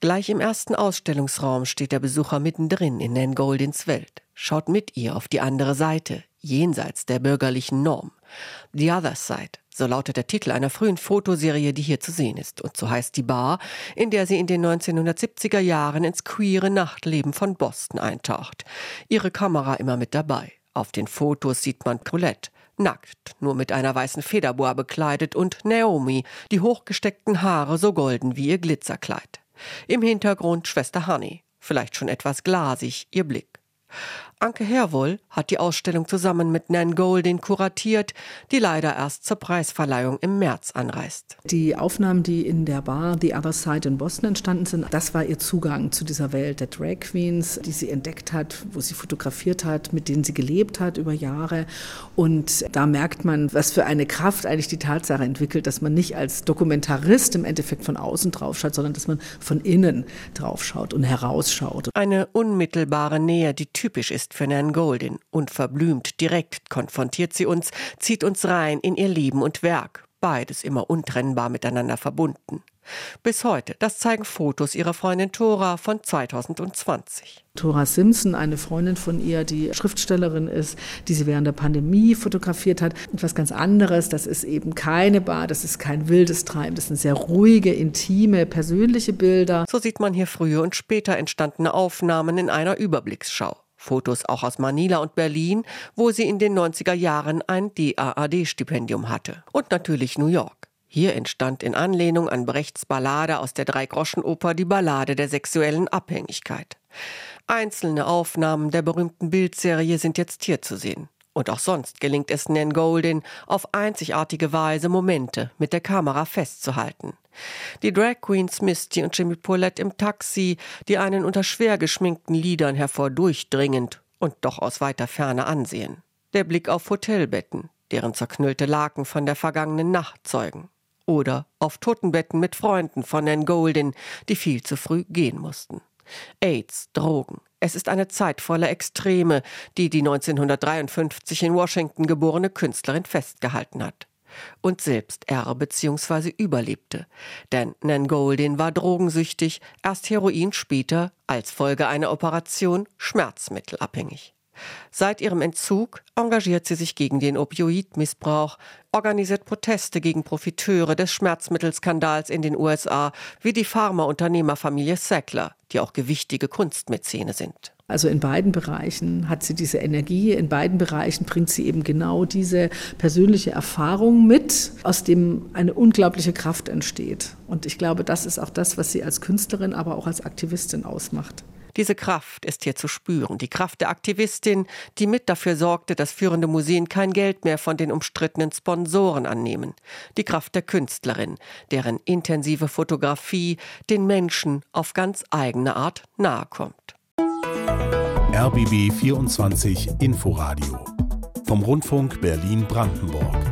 Gleich im ersten Ausstellungsraum steht der Besucher mittendrin in Nan Goldins Welt, schaut mit ihr auf die andere Seite, jenseits der bürgerlichen Norm. The Other Side, so lautet der Titel einer frühen Fotoserie, die hier zu sehen ist. Und so heißt die Bar, in der sie in den 1970er Jahren ins queere Nachtleben von Boston eintaucht. Ihre Kamera immer mit dabei. Auf den Fotos sieht man Colette, nackt, nur mit einer weißen Federboa bekleidet, und Naomi, die hochgesteckten Haare so golden wie ihr Glitzerkleid. Im Hintergrund Schwester Honey, vielleicht schon etwas glasig, ihr Blick. Anke Herwohl hat die Ausstellung zusammen mit Nan Goldin kuratiert, die leider erst zur Preisverleihung im März anreist. Die Aufnahmen, die in der Bar The Other Side in Boston entstanden sind, das war ihr Zugang zu dieser Welt der Drag Queens, die sie entdeckt hat, wo sie fotografiert hat, mit denen sie gelebt hat über Jahre. Und da merkt man, was für eine Kraft eigentlich die Tatsache entwickelt, dass man nicht als Dokumentarist im Endeffekt von außen draufschaut, sondern dass man von innen draufschaut und herausschaut. Eine unmittelbare Nähe, die typisch ist für Nan Goldin. Unverblümt, direkt konfrontiert sie uns, zieht uns rein in ihr Leben und Werk. Beides immer untrennbar miteinander verbunden. Bis heute, das zeigen Fotos ihrer Freundin Thora von 2020. Thora Simpson, eine Freundin von ihr, die Schriftstellerin ist, die sie während der Pandemie fotografiert hat. Etwas ganz anderes, das ist eben keine Bar, das ist kein wildes Treiben, das sind sehr ruhige, intime, persönliche Bilder. So sieht man hier frühe und später entstandene Aufnahmen in einer Überblicksschau. Fotos auch aus Manila und Berlin, wo sie in den 90er Jahren ein DAAD-Stipendium hatte. Und natürlich New York. Hier entstand in Anlehnung an Brechts Ballade aus der Dreigroschenoper die Ballade der sexuellen Abhängigkeit. Einzelne Aufnahmen der berühmten Bildserie sind jetzt hier zu sehen. Und auch sonst gelingt es Nan Goldin, auf einzigartige Weise Momente mit der Kamera festzuhalten. Die Drag Queens Misty und Jimmy Paulette im Taxi, die einen unter schwer geschminkten Lidern hervordurchdringend und doch aus weiter Ferne ansehen. Der Blick auf Hotelbetten, deren zerknüllte Laken von der vergangenen Nacht zeugen. Oder auf Totenbetten mit Freunden von Nan Goldin, die viel zu früh gehen mussten. AIDS, Drogen. Es ist eine Zeit voller Extreme, die 1953 in Washington geborene Künstlerin festgehalten hat. Und selbst bzw. überlebte. Denn Nan Goldin war drogensüchtig, erst Heroin, später, als Folge einer Operation, schmerzmittelabhängig. Seit ihrem Entzug engagiert sie sich gegen den Opioidmissbrauch, organisiert Proteste gegen Profiteure des Schmerzmittelskandals in den USA, wie die Pharmaunternehmerfamilie Sackler, die auch gewichtige Kunstmäzene sind. Also in beiden Bereichen hat sie diese Energie, in beiden Bereichen bringt sie eben genau diese persönliche Erfahrung mit, aus dem eine unglaubliche Kraft entsteht. Und ich glaube, das ist auch das, was sie als Künstlerin, aber auch als Aktivistin ausmacht. Diese Kraft ist hier zu spüren, die Kraft der Aktivistin, die mit dafür sorgte, dass führende Museen kein Geld mehr von den umstrittenen Sponsoren annehmen. Die Kraft der Künstlerin, deren intensive Fotografie den Menschen auf ganz eigene Art nahe kommt. RBB 24 Inforadio vom Rundfunk Berlin-Brandenburg.